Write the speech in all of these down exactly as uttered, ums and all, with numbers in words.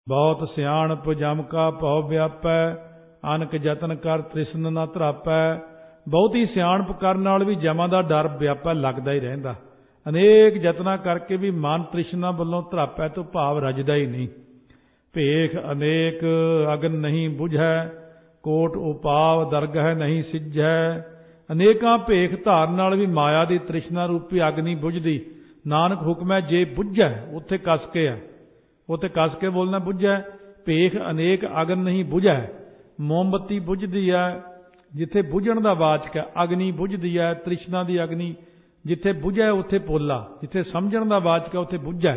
बहुत सियाणप जम का भौ व्यापै, अनक जतन कर तृष्ण न धरापै। बहुती सियाणप करन नाल भी जमां दा डर व्यापै लगदा ही रहिंदा। अनेक जतना करके भी मन तृष्णा वल्लों धरापै तो भाव रजदा ही नहीं। भेख अनेक अगन नहीं बुझै, कोट उपाव दरगह नहीं सिझै। अनेकां भेख धारन नाल भी माया की तृष्णा रूपी अग नहीं बुझदी। नानक हुक्म है जे बुझै, उत्थे कस के है, उत्थे कस के बोलना बुझै। भेख अनेक अगन नहीं बुझै, मोमबत्ती बुझदी है जिथे बुझण दा वाचक है, अग्नि बुझदी है तृष्णा की अग्नि। जिथे बुझै उत्थे पोला, जिथे समझण दा वाचक है उत्थे बुझै।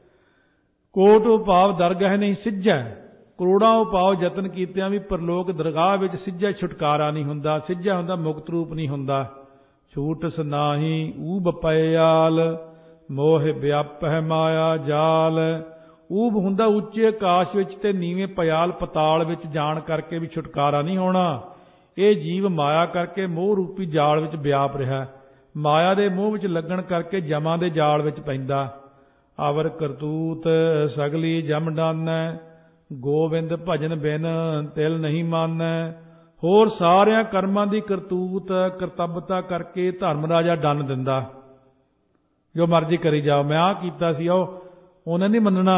कोट उपाव दरगाह नहीं सिझै, करोड़ां उपाव जतन कीतियां भी परलोक दरगाह विच सिझै छुटकारा नहीं हुंदा, सिझै हुंदा मुक्त रूप नहीं हुंदा। छूट सनाही ऊब पयाल, मोह व्यापह माया जाल। ऊब हुंदा उच्चे आकाश विच ते नीवें पयाल पताल विच जाण करके भी छुटकारा नहीं होना। ये जीव माया करके मोह रूपी जाल विच व्याप रहा, माया दे मोह विच लगण करके जमां दे जाल विच पैंदा। अवर करतूत सगली जम डानै, गोविंद भजन बिन तिल नहीं मानै। होर सारियां कर्मां दी करतूत करतब्यता करके धर्म राजा डन दिंदा, जो मर्जी करी जाओ, मैं आह कीता सी ओह उन्हें नहीं मनना।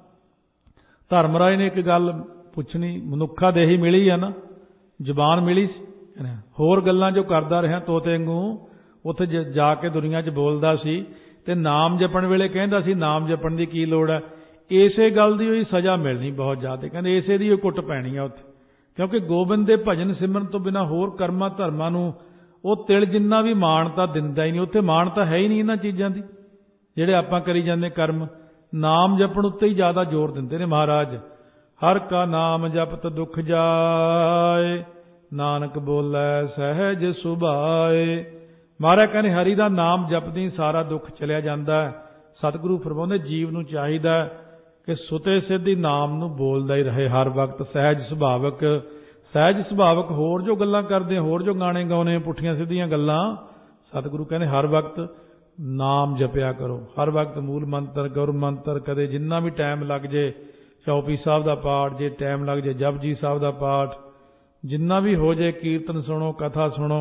धर्मराज ने एक गल पुछनी, मनुखा देही मिली है ना, जबान मिली, होर गल्लां जो करदा रहा तोते वांगू उत्थे जाके दुनिया च बोलदा सी ते नाम जपण वेले कहंदा सी नाम जपण दी की लोड़ है। इसे गल दी होई सज़ा मिलनी बहुत ज़्यादा, कहंदे इसे दी कुट पैनी है उत्थे, क्योंकि गोबिंद दे भजन सिमरन तो बिना होर कर्मां धर्मां नूं ਉਹ तिल जिन्ना भी मानता दिंदा ही नहीं। उत्थे मानता है ही नहीं इन्हां चीज़ां दी जिहड़े आपां करी जांदे कर्म। नाम जपण उत्ते ही ज़्यादा जोर दिंदे ने महाराज। हर का नाम जपत दुख जाए, नानक बोलै सहज सुभाए। महाराज कहने हरि दा नाम जपदी सारा दुख चलिया जांदा है। सतगुरु फरमाउंदे जीव नूं चाहीदा कि सुते सिद्ध नाम नूं बोलदा ही रहे हर वक्त, सहज सुभावक। सहज सुभावक होर जो गल्लां करदे, होर जो गाने गाउने पुठियां सीधियां गल्लां, सतगुरु कहने हर वक्त नाम जपिया करो। हर वक्त मूल मंत्र गुर मंत्र, कदे जिन्ना भी टाइम लग जे चौपी साहब का पाठ, जे टाइम लग जे जपजी साहब का पाठ, जिन्ना भी हो जाए कीर्तन सुनो, कथा सुनो।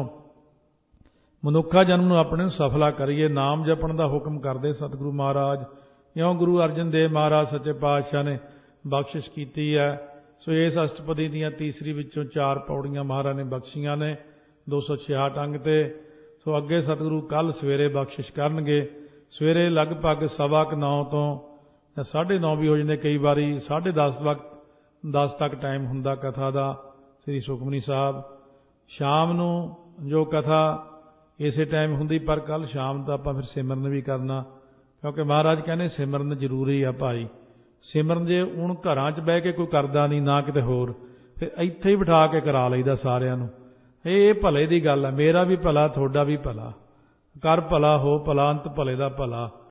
मनुखा जन्म नूं अपने सफला करिए। नाम जपण का हुक्म करदे सतगुरु महाराज। इउं गुरु अर्जन देव महाराज सच्चे पातशाह ने बख्शिश कीती है। सो इस अष्टपदी दीयां तीसरी विचों चार पौड़ियां महाराज ने बख्शियां ने दो सौ छियाहठ अंग ते। सो अगे सतगुरु कल सवेरे बख्शिश करनगे। सवेरे लगभग सवा क नौ तो साढ़े नौ भी हो जाते, कई बारी साढ़े दस वक्त दस तक टाइम हुंदा कथा का श्री सुखमनी साहब। शाम नूं जो कथा इसे टाइम हुंदी, पर कल शाम तो आपां फिर सिमरन भी करना, क्योंकि महाराज कहने सिमरन जरूरी है भाई। सिमरन जे हुण घरां च बह के कोई करदा नहीं ना किते होर, फिर इत्थे ही बिठा के करा लईदा सारिआं नूं। ਇਹ ਭਲੇ ਦੀ ਗੱਲ ਹੈ, ਮੇਰਾ ਵੀ ਭਲਾ ਤੁਹਾਡਾ ਵੀ ਭਲਾ। ਕਰ ਭਲਾ ਹੋ ਭਲਾ, ਅੰਤ ਭਲੇ ਦਾ ਭਲਾ।